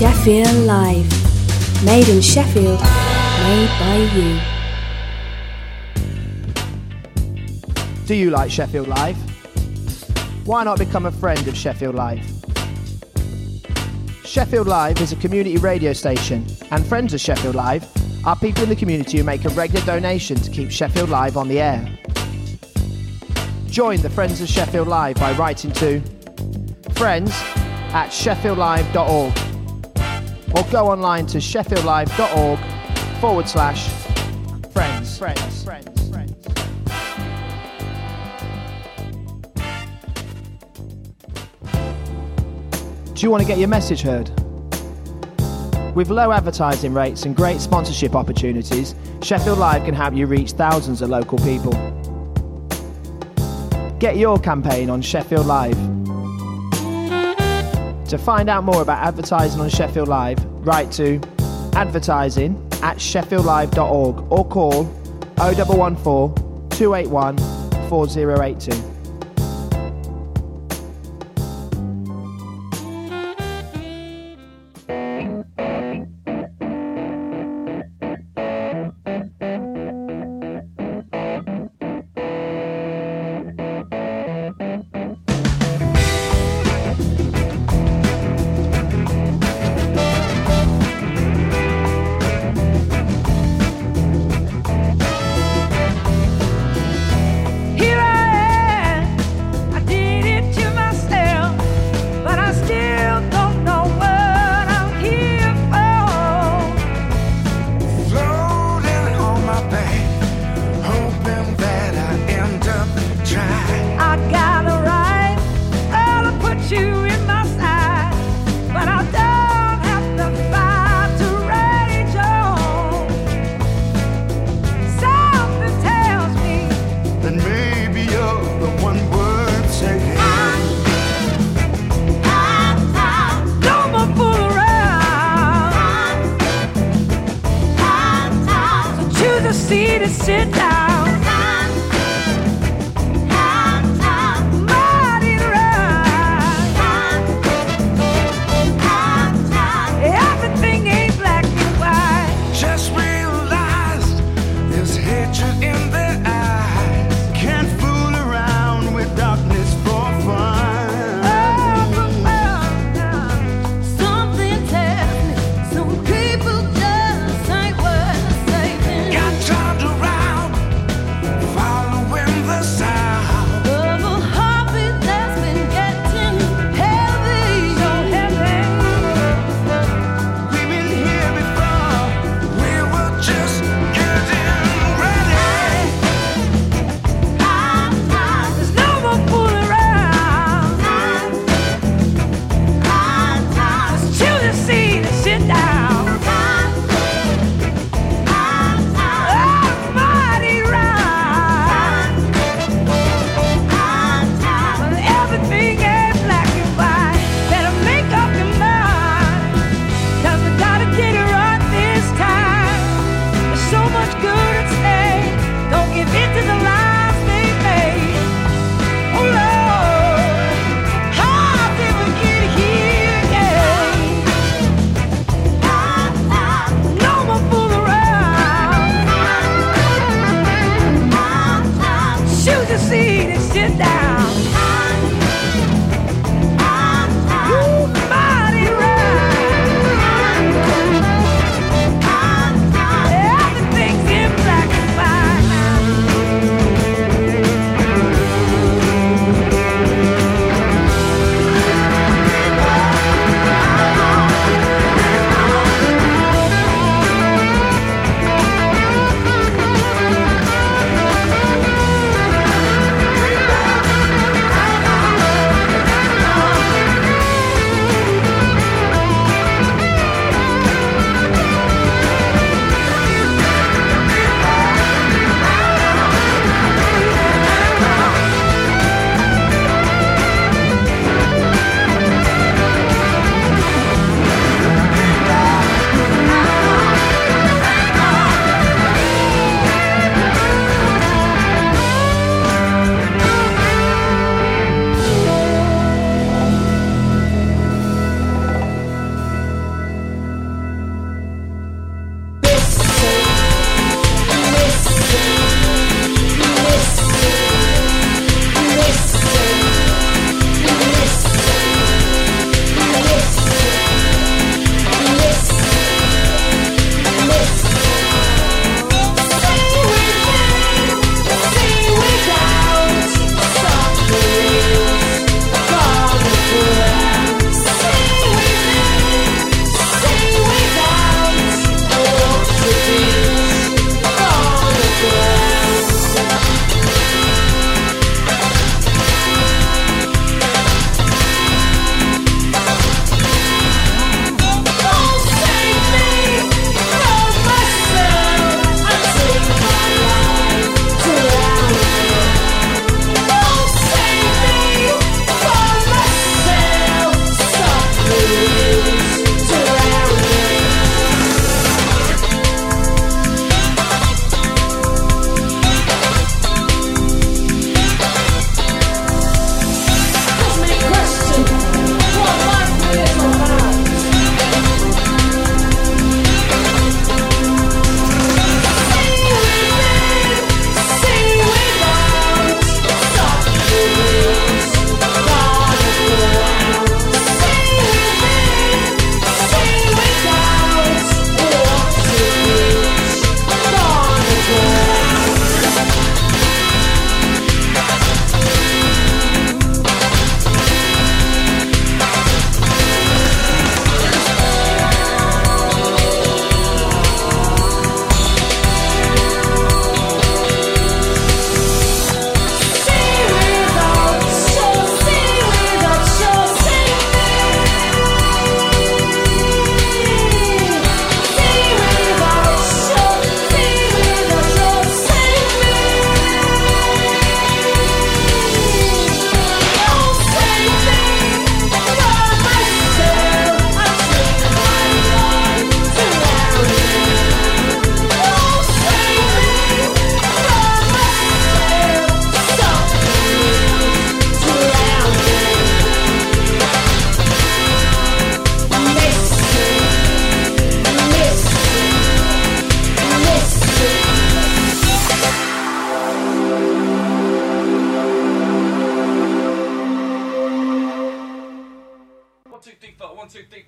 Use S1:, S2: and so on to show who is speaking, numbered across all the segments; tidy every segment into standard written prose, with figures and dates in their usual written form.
S1: Sheffield Live. Made in Sheffield, made by you.
S2: Do you like Sheffield Live? Why not become a friend of Sheffield Live? Sheffield Live is a community radio station, and friends of Sheffield Live are people in the community who make a regular donation to keep Sheffield Live on the air. Join the Friends of Sheffield Live by writing to friends@sheffieldlive.org or go online to sheffieldlive.org/friends. Do you want to get your message heard? With low advertising rates and great sponsorship opportunities, Sheffield Live can help you reach thousands of local people. Get your campaign on Sheffield Live. To find out more about advertising on Sheffield Live, write to advertising@sheffieldlive.org or call 0114 281 4082.
S3: Got turned around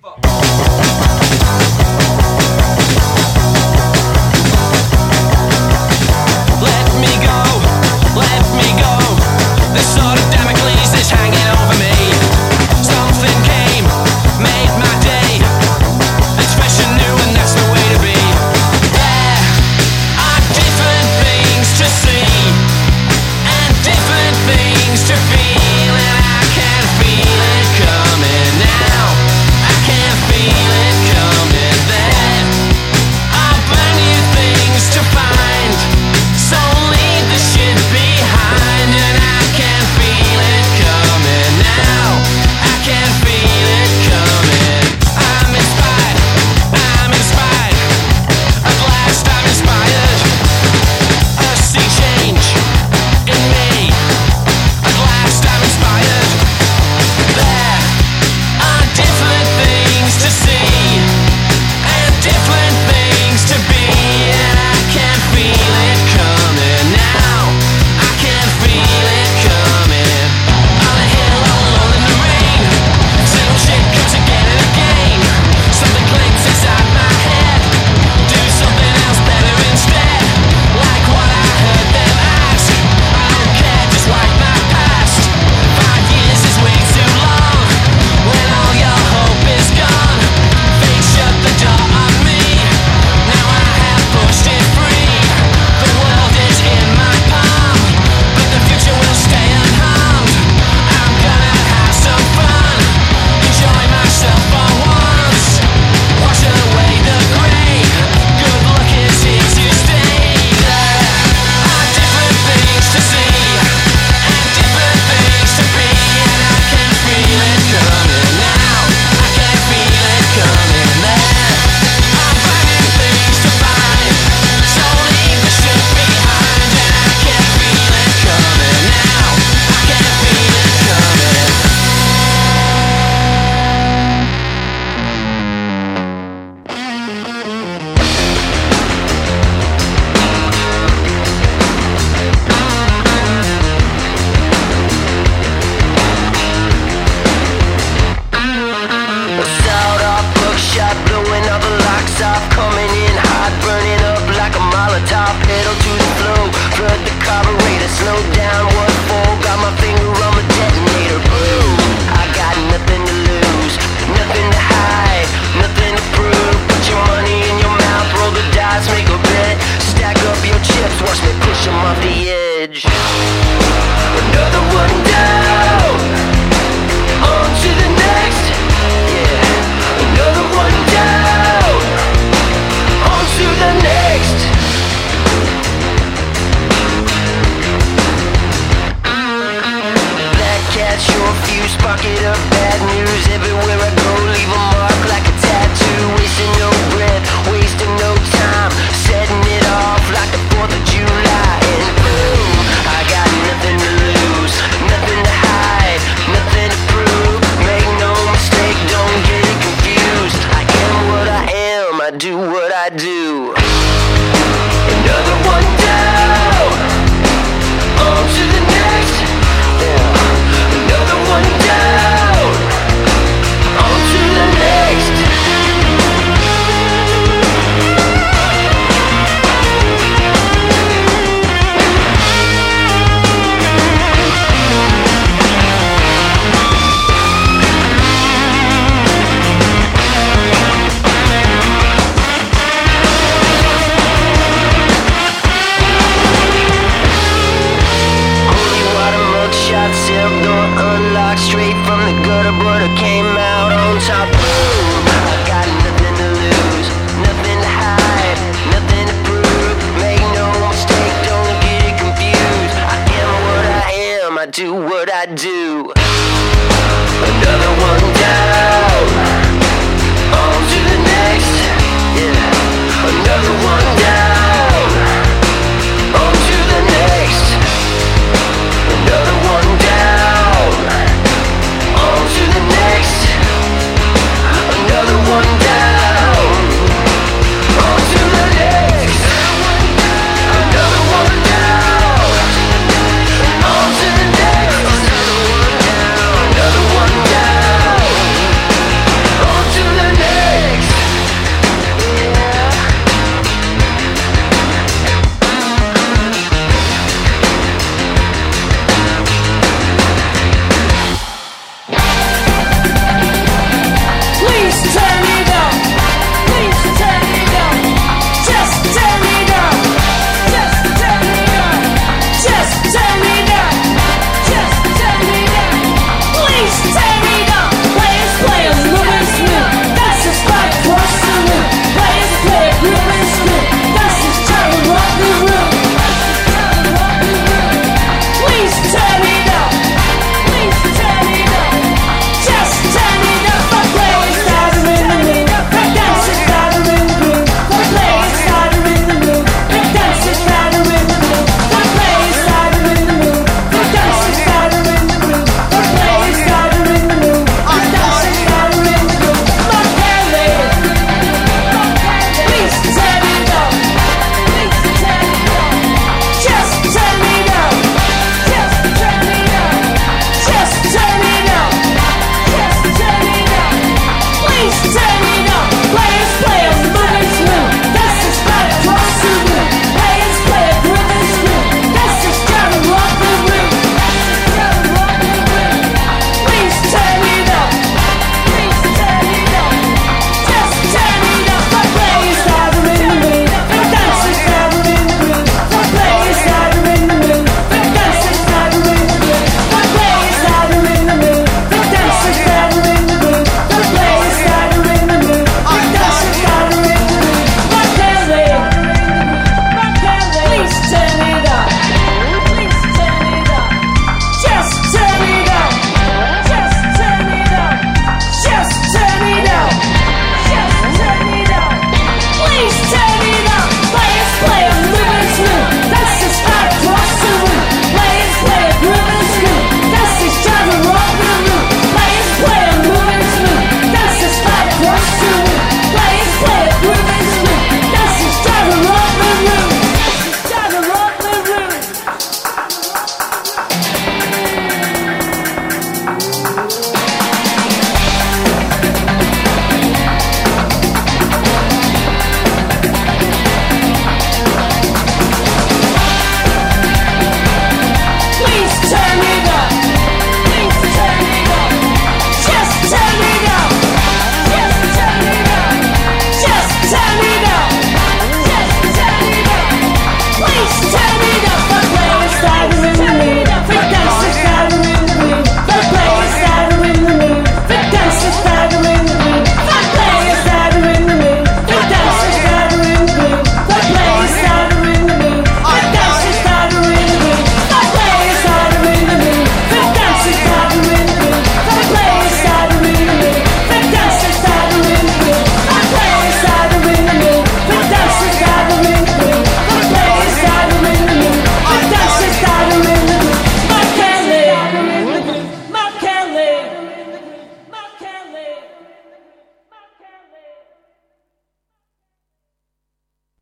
S3: Let me go, let me go. The sword of Damocles is hanging over me. Something came, made my day. It's fresh and new and that's the way to be. There are different things to see and different things to feel, and I can feel it coming now. I can feel it coming.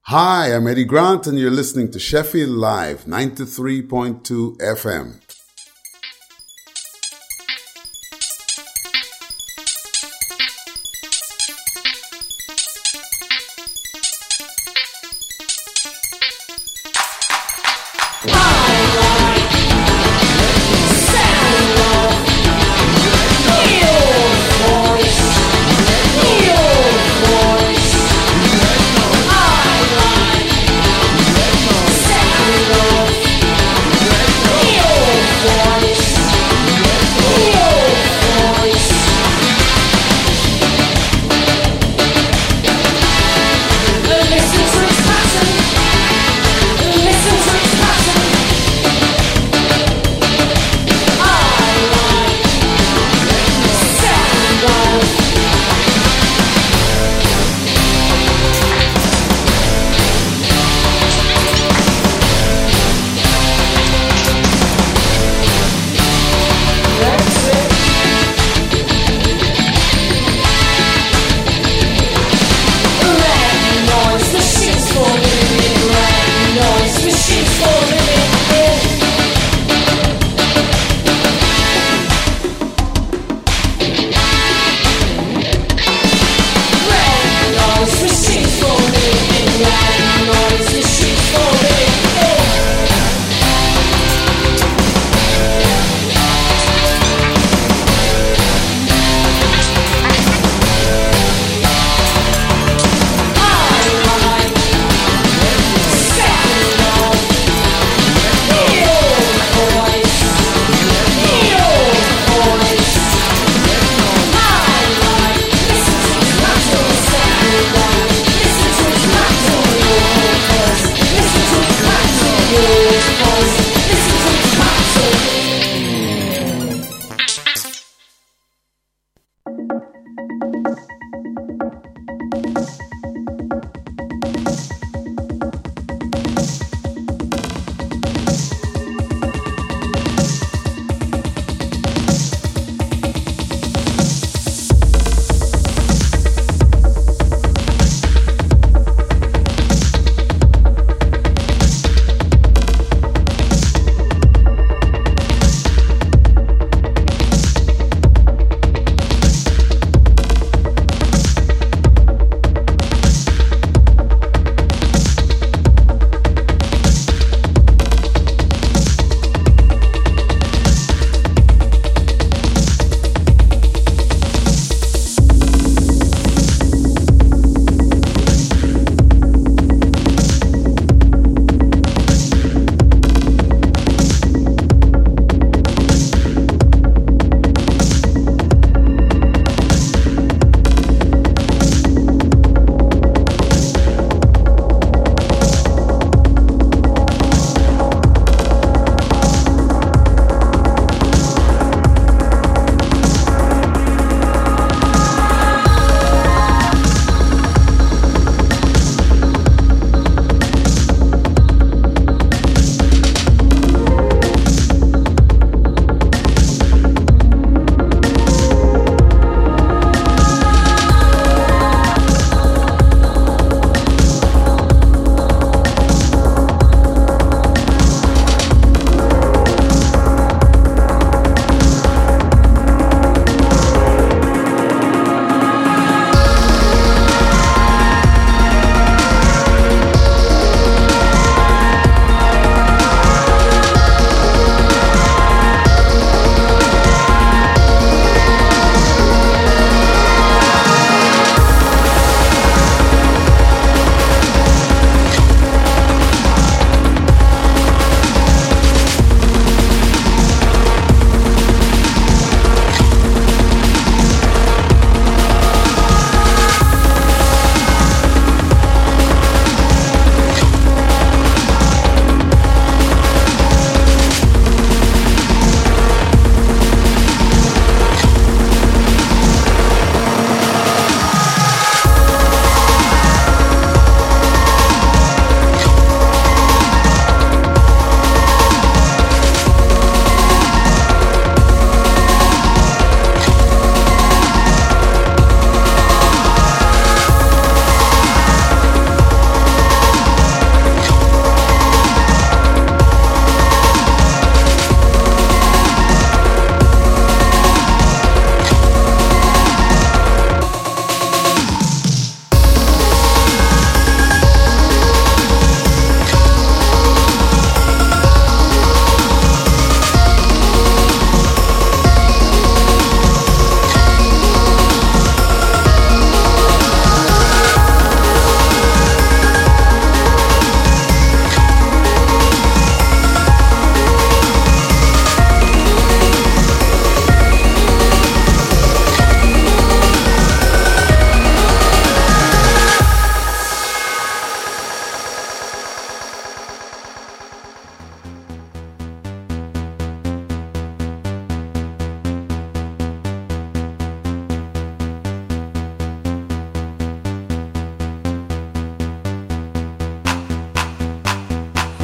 S4: Hi, I'm Eddie Grant, and you're listening to Sheffield Live, 93.2 FM.
S5: Your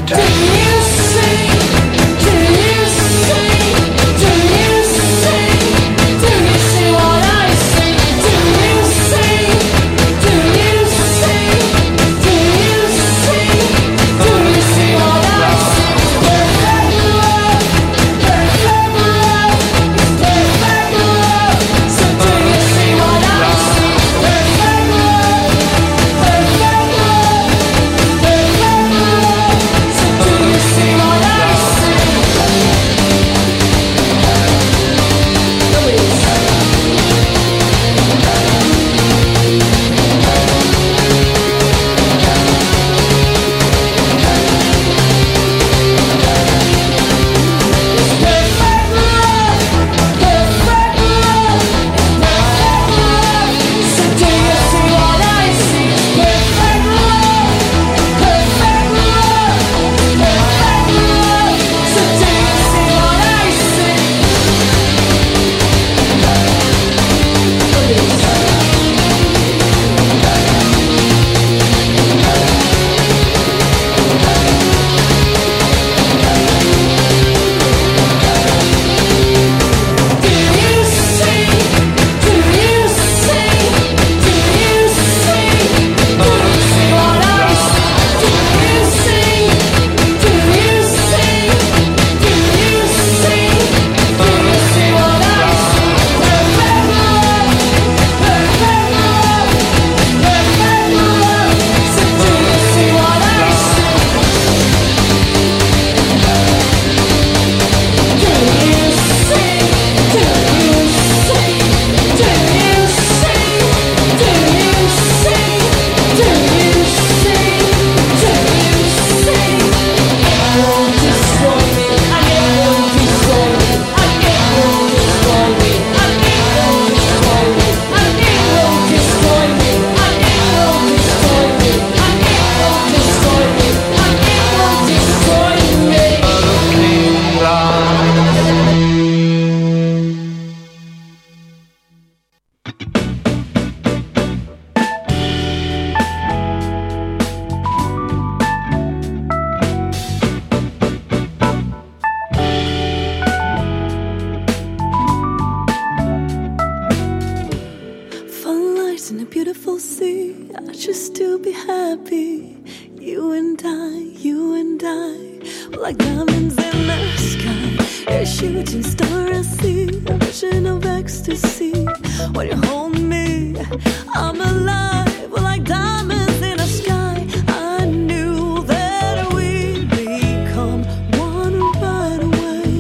S5: like diamonds in the sky. You're a shooting star, I see a vision of ecstasy. When you hold me, I'm alive, like diamonds in the sky. I knew that we'd become one right away,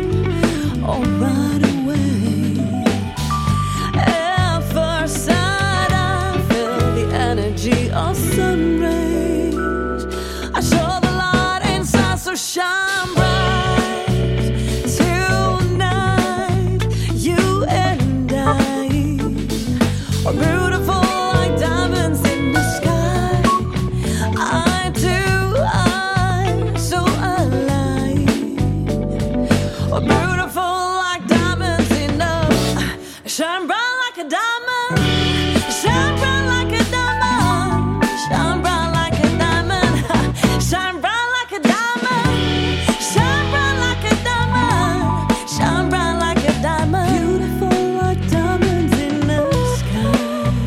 S5: oh right away. At first sight, I felt the energy of sun rays. I saw the light inside, so shine bright tonight. You and I are beautiful like diamonds in the sky. I do, I'm so alive. Are beautiful like diamonds in the shine bright like a diamond. Shine bright like a diamond. Shine bright like a diamond. Shine bright like a diamond. Shine bright like a diamond. Shine bright like a diamond. Beautiful like diamonds in the sky.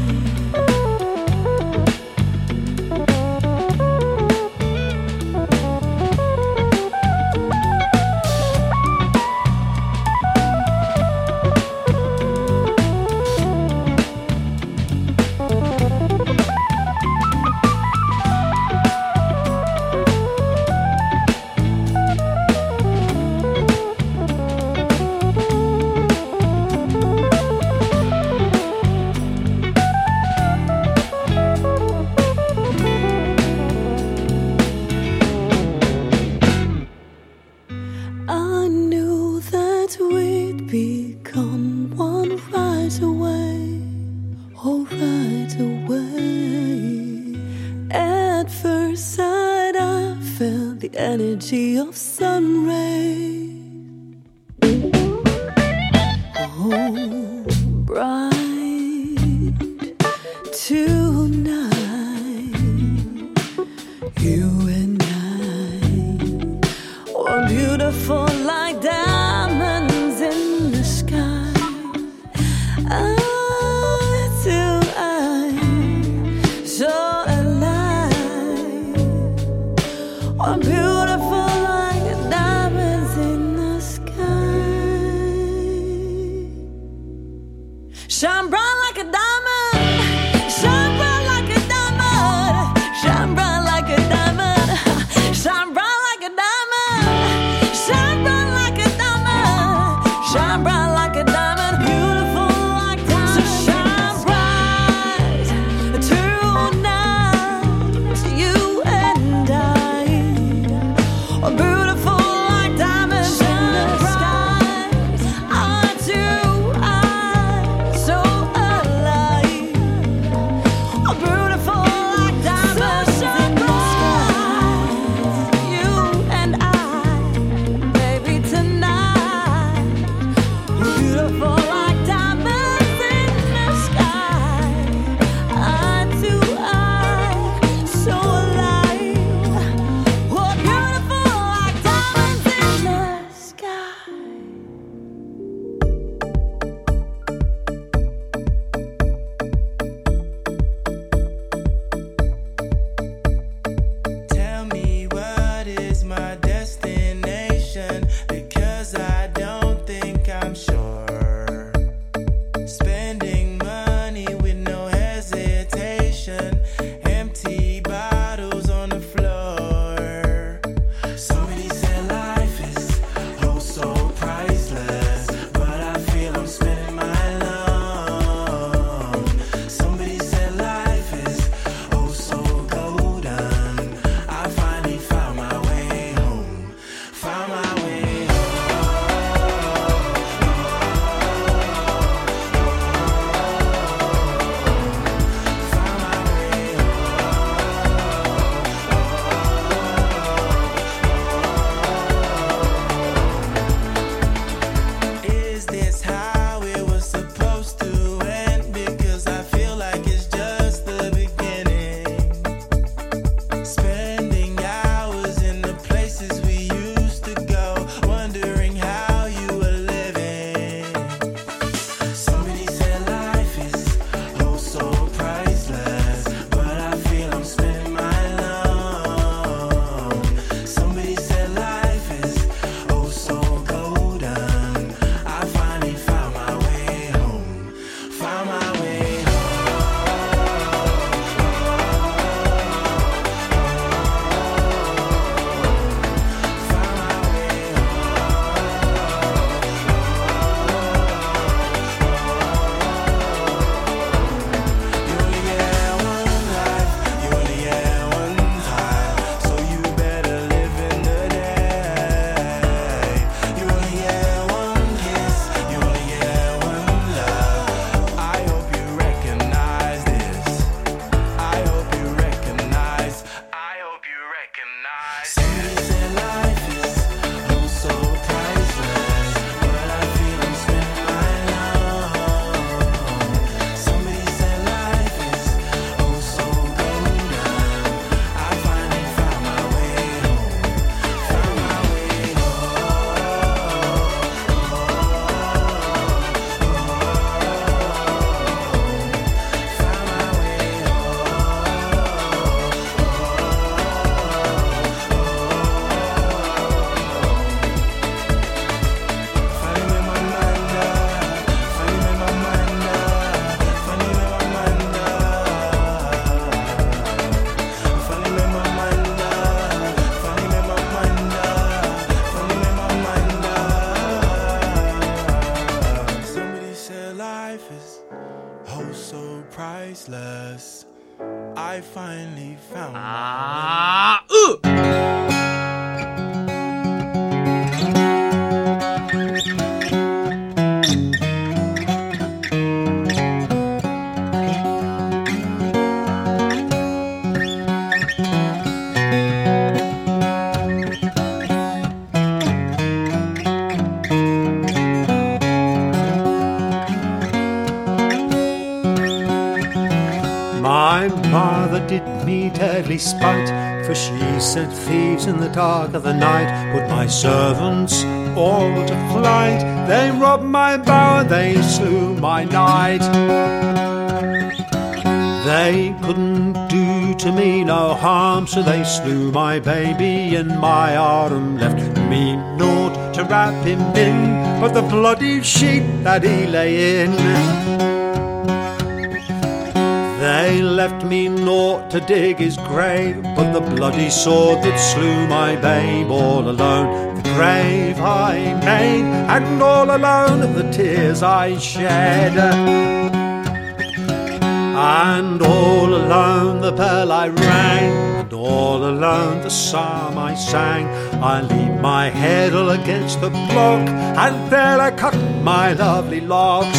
S5: I knew that we'd become one right away, oh right away. At first sight, I felt the energy of sun rays. Oh, bright tonight, you and I.
S6: station, empty bottles on the floor. Somebody said life is oh so priceless, but I feel I'm spending my long. Somebody said life is oh so golden. I finally found my way home. Found my way home. Is this how it was supposed to end? Because I feel like it's just the beginning. Spending hours in the places we used to go, wondering how you were living. Somebody said life is oh so priceless, but I feel I'm spending my long. Somebody said life is oh so golden. I finally found my way home. Found my way home. Found my way home. You only get one life, you only get one time, so you better live in the day. You only get one kiss, you only get one love. I hope you recognize this. I hope you recognize. I hope you recognize. Somebody said life is oh so priceless, but I feel I'm spending my long. Somebody said life is oh so golden. I finally found my way home. Found my way Somebody said life is oh so priceless. I finally found
S7: My mother did me deadly spite, for she set thieves in the dark of the night, put my servants all to flight. They robbed my bower, they slew my knight. They couldn't do to me no harm, so they slew my baby in my arm, left me naught to wrap him in but the bloody sheet that he lay in. They left me naught to dig his grave but the bloody sword that slew my babe. All alone the grave I made, and all alone the tears I shed. And all alone the bell I rang, and all alone the psalm I sang. I leaned my head all against the block, and there I cut my lovely locks.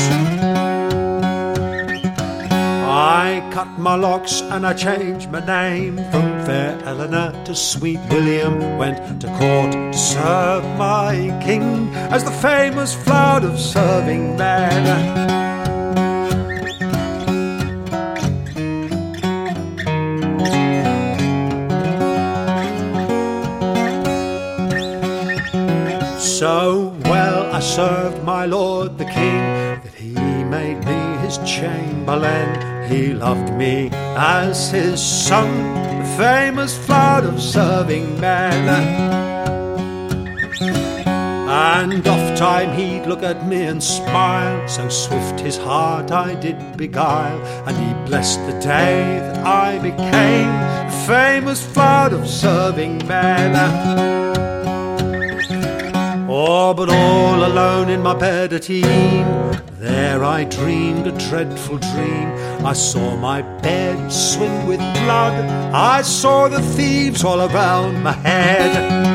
S7: I cut my locks and I changed my name from fair Eleanor to sweet William. Went to court to serve my king as the famous flood of serving men. So well I served my lord the king that he made me his chamberlain. He loved me as his son, the famous flood of serving men. And oft time he'd look at me and smile, so swift his heart I did beguile, and he blessed the day that I became the famous flood of serving men. Oh, but all alone in my bed at e'en, there I dreamed a dreadful dream. I saw my bed swim with blood, I saw the thieves all around my head.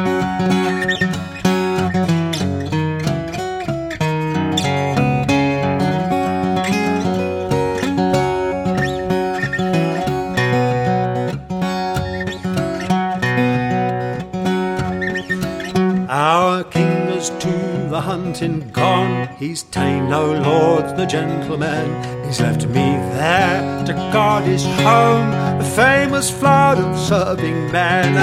S7: Our king is to the hunting gone, he's ta'en no lords, no gentlemen, he's left me there to guard his home, the famous flood of serving men.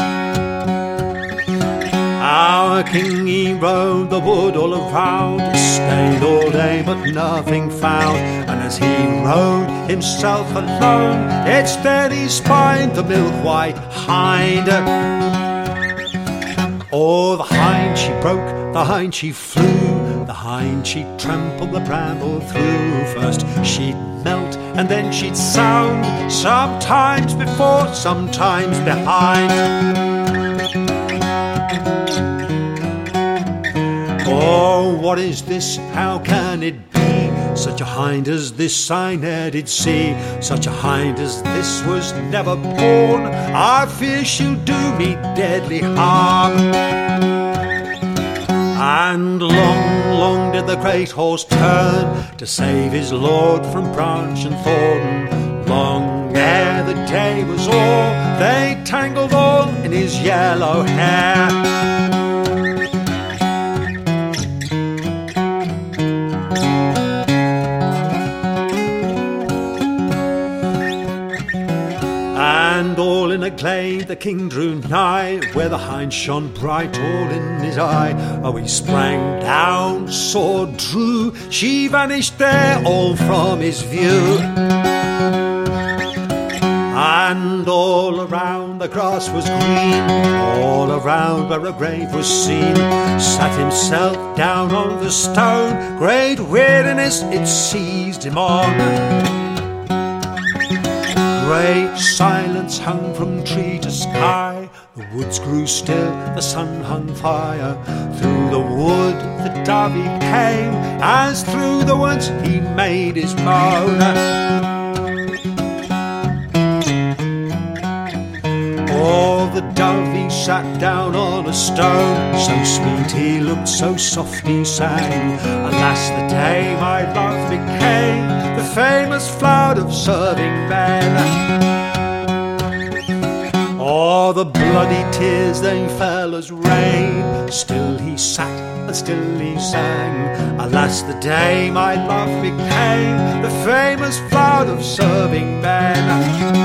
S7: Our king, he rode the wood all around, he stayed all day but nothing found, and as he rode himself alone, it's then he spied the milk-white hind. Oh, the hind she broke, the hind she flew, the hind she trampled the bramble through. First she'd melt and then she'd sound, sometimes before, sometimes behind. Oh, what is this? How can it be? Such a hind as this I ne'er did see. Such a hind as this was never born. I fear she'll do me deadly harm. And long, long did the great horse turn to save his lord from branch and thorn. Long ere the day was o'er, they tangled all in his yellow hair. And all in a glade the king drew nigh, where the hind shone bright all in his eye. Oh, he sprang down, sword drew, she vanished there all from his view. And all around the grass was green, all around where a grave was seen, sat himself down on the stone, great weariness it seized him on. Great silence hung from tree to sky, the woods grew still, the sun hung fire. Through the wood the dovey came, as through the woods he made his moan. Oh, the dovey sat down on a stone, so sweet he looked, so soft he sang. Alas, the day my love became the famous flood of serving men. Oh, the bloody tears they fell as rain, still he sat and still he sang. Alas, the day my love became the famous flood of serving men.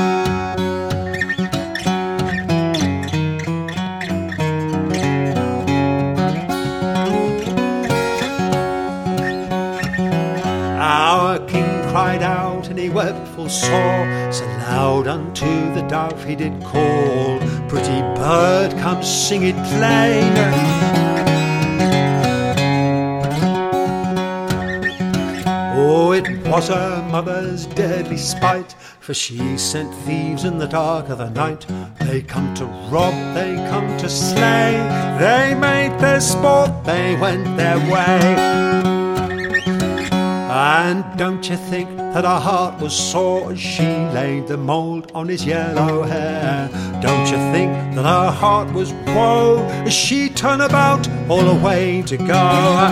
S7: Our king cried out and he wept full sore, so loud unto the dove he did call, pretty bird, come sing it plain. Oh, it was her mother's deadly spite, for she sent thieves in the dark of the night. They come to rob, they come to slay, they made their sport, they went their way. And don't you think that her heart was sore as she laid the mould on his yellow hair? Don't you think that her heart was woe as she turned about all away to go?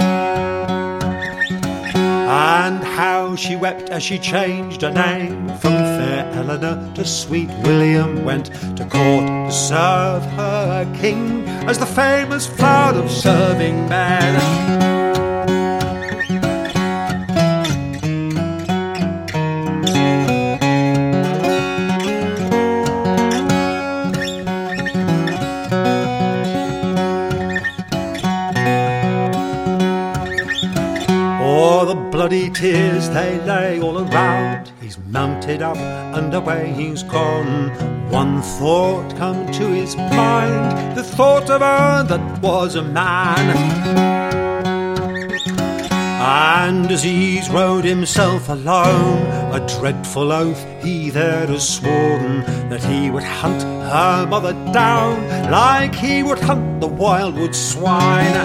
S7: And how she wept as she changed her name from fair Eleanor to sweet William, went to court to serve her king as the famous flood of serving men. Bloody tears they lay all around he's mounted up and away he's gone. One thought come to his mind, the thought of her that was a man. And as he's rode himself alone, a dreadful oath he there has sworn, that he would hunt her mother down like he would hunt the wildwood swine.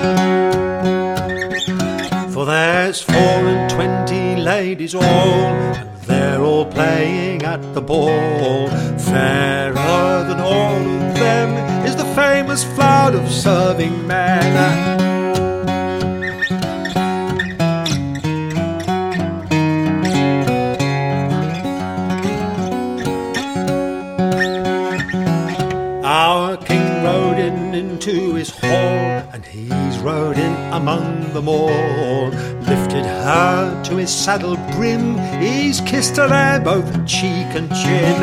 S7: For there's 24 ladies all, and they're all playing at the ball. Fairer than all of them is the famous flout of serving men. Our king rode into his hall, and he's rode in among them all. Lifted her to his saddle brim, he's kissed her there both cheek and chin.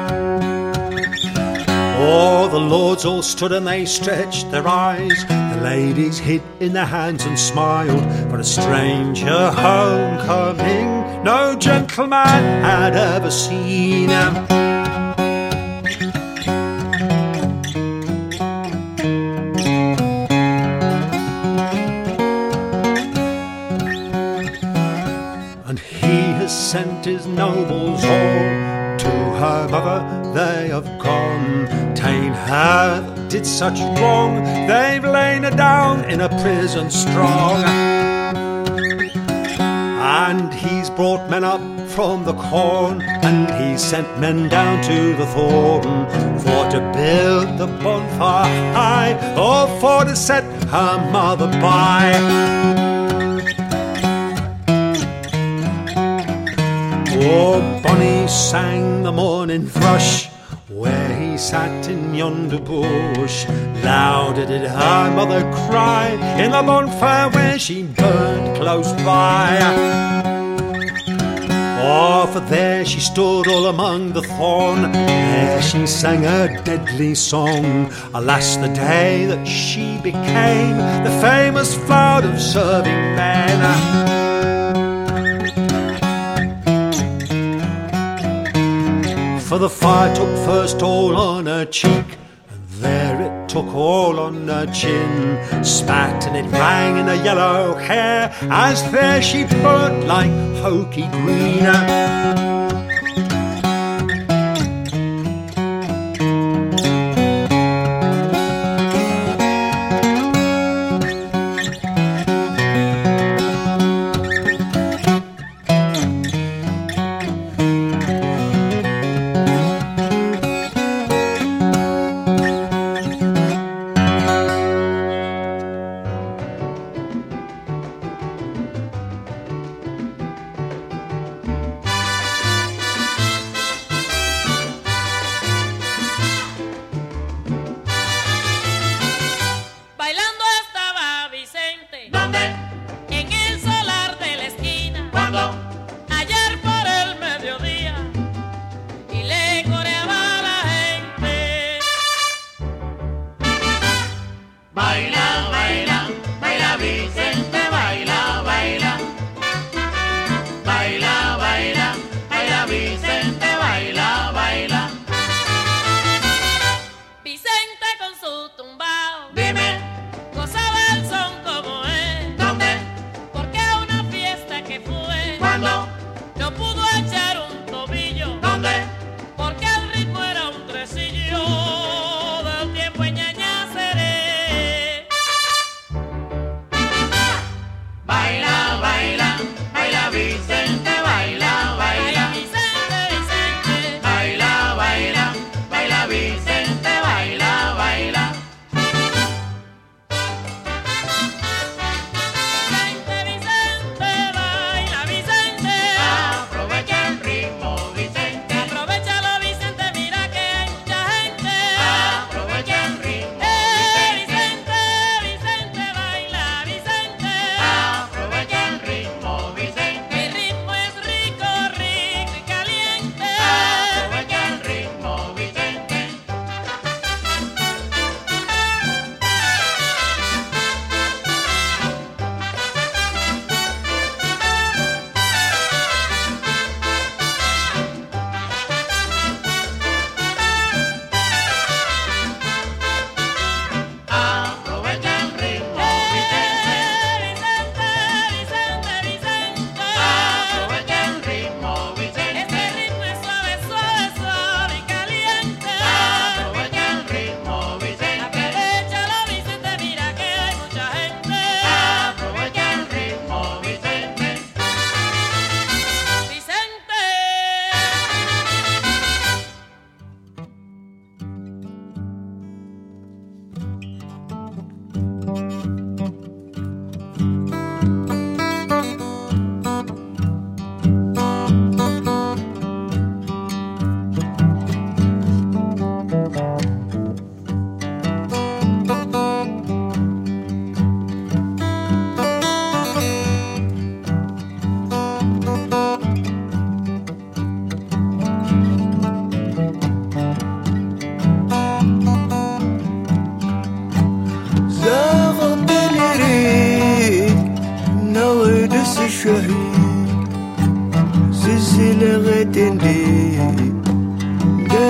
S7: Oh, the lords all stood and they stretched their eyes, the ladies hid in their hands and smiled. For a stranger homecoming no gentleman had ever seen. Sent his nobles all to her mother, they have gone. Ta'en her that did such wrong, they've lain her down in a prison strong. And he's brought men up from the corn, and he's sent men down to the thorn, for to build the bonfire high, or for to set her mother by. Oh, Bonnie sang the morning thrush, where he sat in yonder bush. Louder did her mother cry, in the bonfire where she burned close by. Oh, for there she stood all among the thorn, there she sang a deadly song. Alas, the day that she became the famous flout of serving men. For the fire took first all on her cheek, and there it took all on her chin. Spat and it rang in her yellow hair, as there she burnt like hokey green.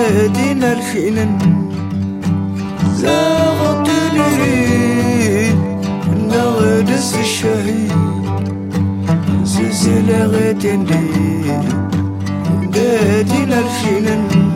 S8: نادينا الحنن زاغت الريد نغرس الشهيد سلسلة غتندي نادينا الحنن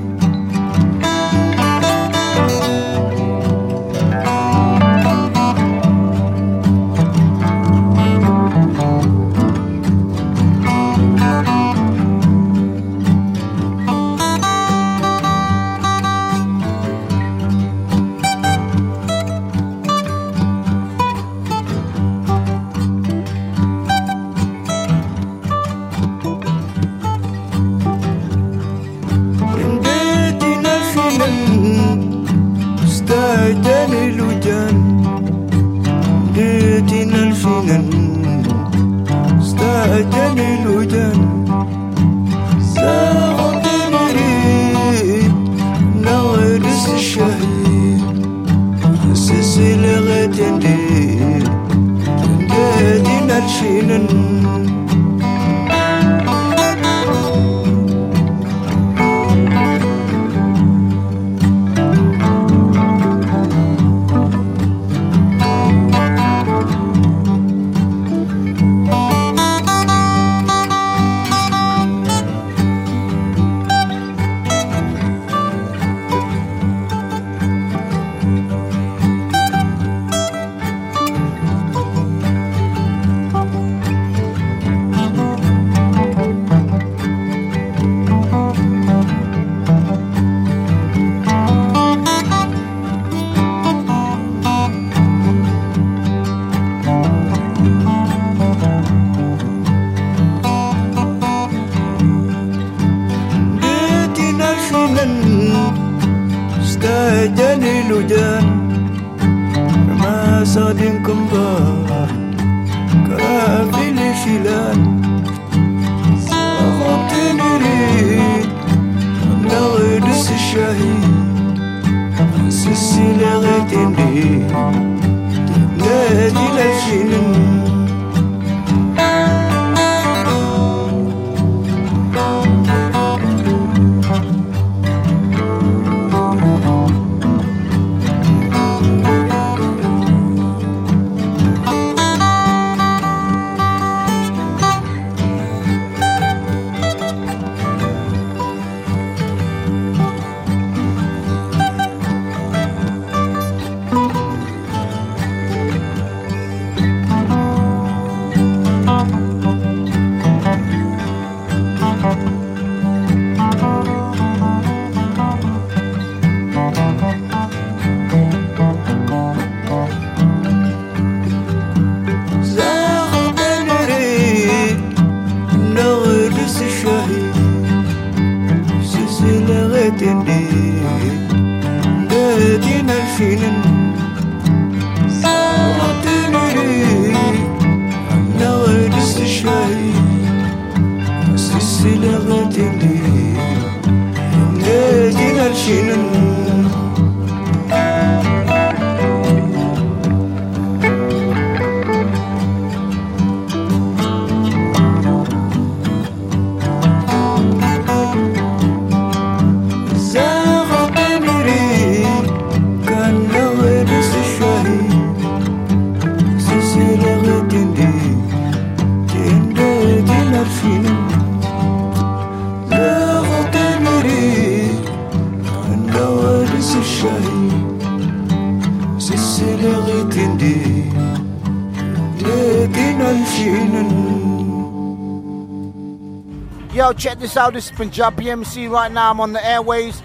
S9: Yo, check this out. This is Punjabi MC right now. I'm on the airways,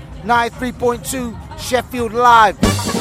S9: 93.2 Sheffield Live.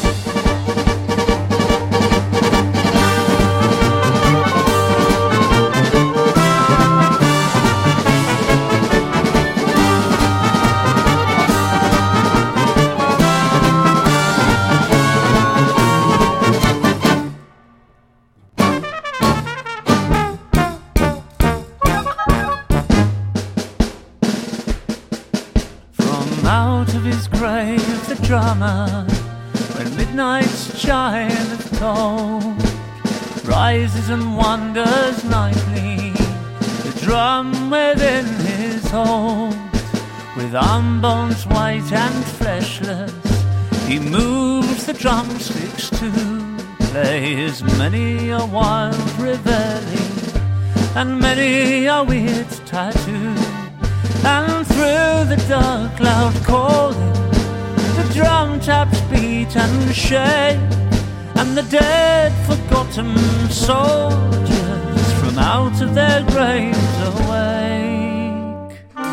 S10: Drama, when midnight's chime is tolled, rises and wanders nightly, the drum within his hold, with arm bones white and fleshless. He moves the drumsticks to play his many a wild reveille and many a weird tattoo. And through the dark loud calling, the drum taps beat and shake, and the dead forgotten soldiers from out of their graves awake.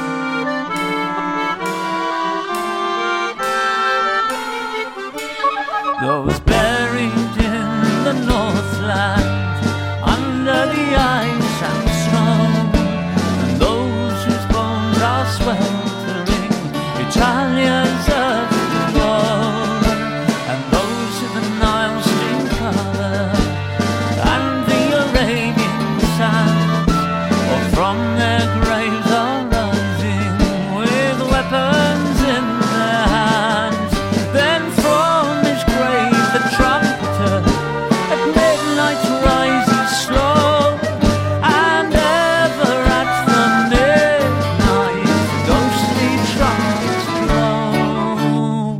S10: Those buried in the Northland under the ice and snow, and those whose bones are sweltering Italia's earthly glow, and those with the Nile stream color and the Arabian sands, or from their graves are rising with weapons in their hands. Then from his grave the trumpeter at midnight rises slow, and ever at the midnight the ghostly trumpets blow.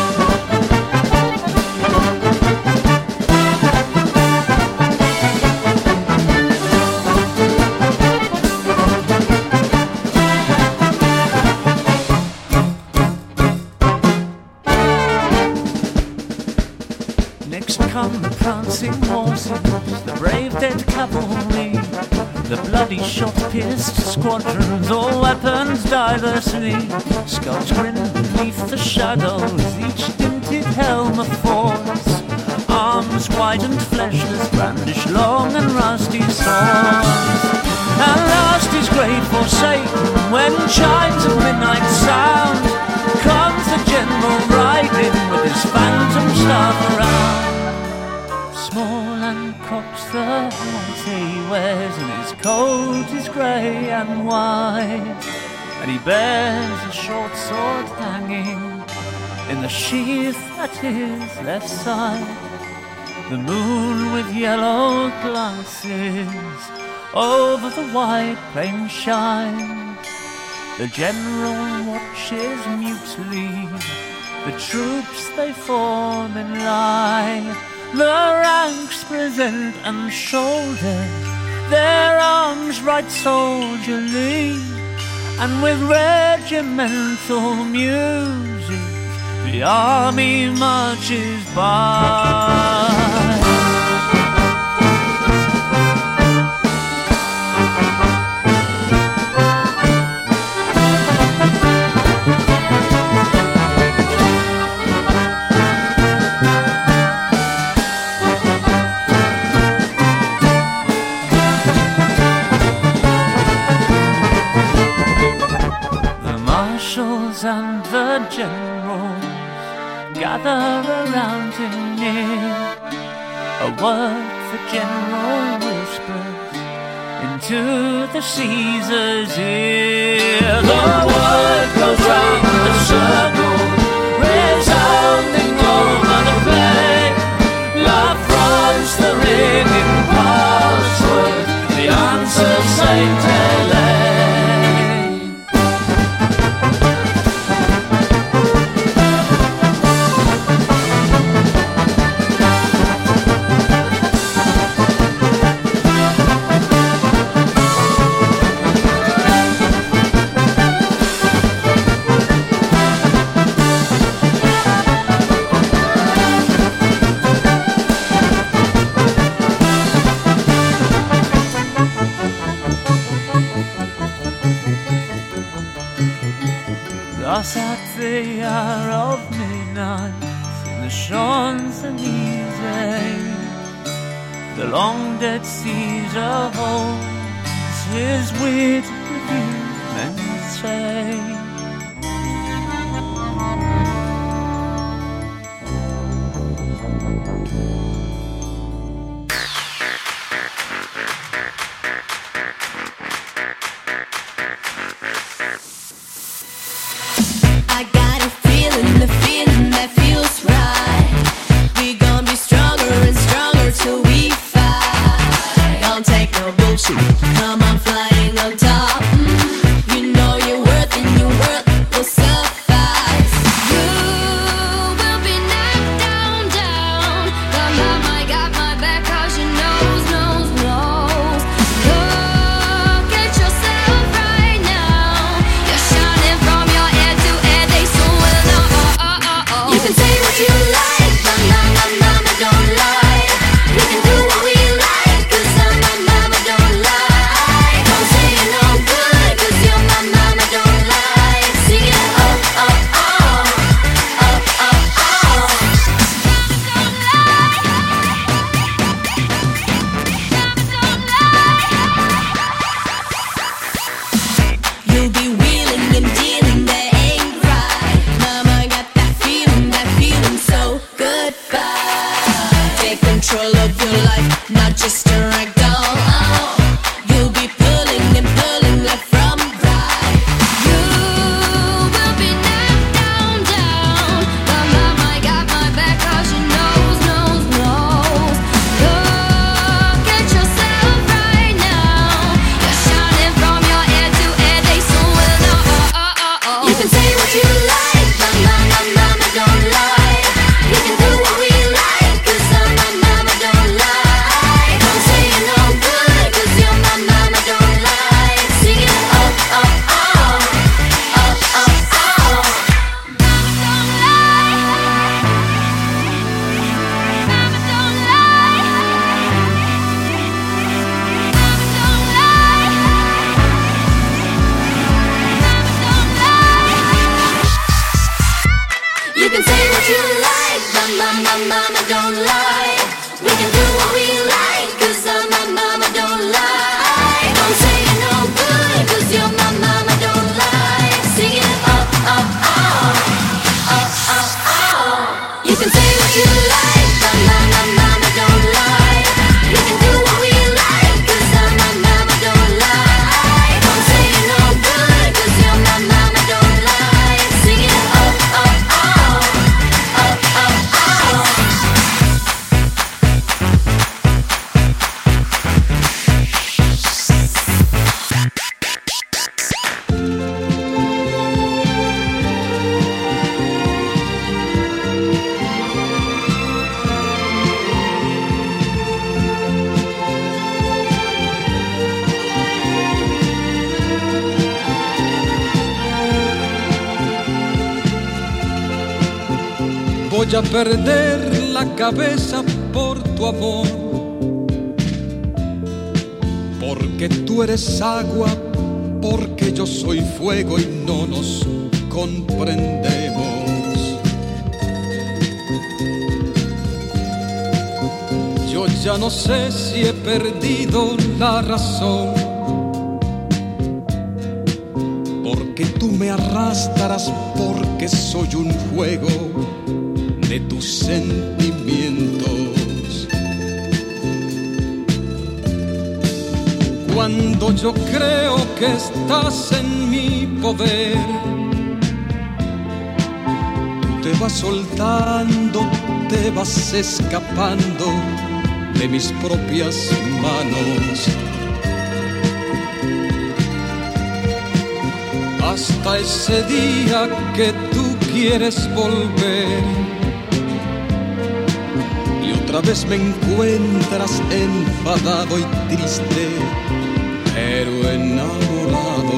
S10: Next come the prancing horses, the brave dead cavalry, the bloody shot-pierced squadrons, all weapons diversely. Skulls grin beneath the shadows, each dinted helm of force. Arms wide and fleshless brandish long and rusty swords. And last his grave forsaken, when chimes of midnight sound, comes the general riding with his phantom staff around. Small and cocks the hat he wears, and his coat is grey and white, and he bears a short sword hanging in the sheath at his left side. The moon with yellow glances over the wide plain shines. The general watches mutely the troops they form in line. The ranks present and shoulder their arms right soldierly, and with regimental music the army marches by. And the generals gather around him near. A word the general whispers into the Caesar's ear. The word goes round the circle, resounding over the plain. La France, the ringing password, the answer Saint Helene. Thus at the hour of midnight in the Champs-Élysées, the long dead Caesar holds his weird review and say,
S5: come on flying on top. You know your worth and you
S11: control of your life, not just a ragdoll. Oh, you'll be pulling and pulling left from right. You will be knocked down, down. But mama got my back 'cause she knows. Look at yourself right now. You're shining from your head to head. They so will know. You can say what you like, but mama don't lie. We can do what we like, 'cause my mama don't lie. Don't say you're no good, 'cause your mama don't lie. Sing it, oh, oh, oh, oh, oh, oh. Mama don't lie. Mama don't lie. Mama don't lie. Mama don't lie. You can say what you like, but mama don't lie. We can do what we like, 'cause my mama don't lie. Don't say you're no good, 'cause your mama don't lie. Sing it, oh, oh, oh, oh, oh, oh. You can say what you like, but mama don't lie. We can do what we like, 'cause my mama don't lie. Don't say you're no good, 'cause your mama don't lie. Sing it, oh, oh, oh, oh, oh, oh.
S12: Voy a perder la cabeza por tu amor, porque tú eres agua, porque yo soy fuego y no nos comprendemos. Yo ya no sé si he perdido la razón, porque tú me arrastras, porque soy un juego de tus sentimientos. Cuando yo creo que estás en mi poder, tú te vas soltando, te vas escapando de mis propias manos. Hasta ese día que tú quieres volver y otra vez me encuentras enfadado y triste, pero enamorado.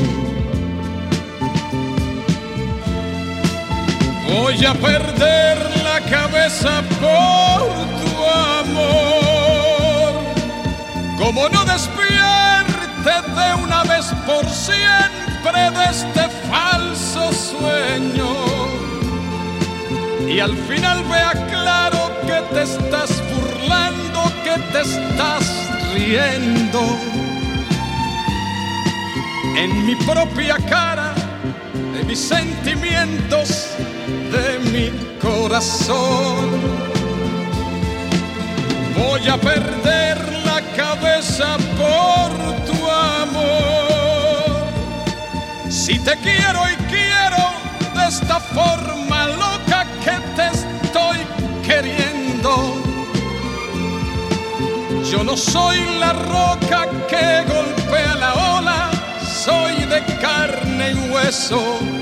S12: Voy a perder la cabeza por tu amor. Como no despierte de una vez por siempre de este falso sueño, y al final vea claro que te estás burlando, que te estás riendo en mi propia cara, de mis sentimientos, de mi corazón. Voy a perder la cabeza por tu amor. Si te quiero y quiero de esta forma loca que te estoy queriendo, yo no soy la roca que golpea la ola, soy de carne y hueso.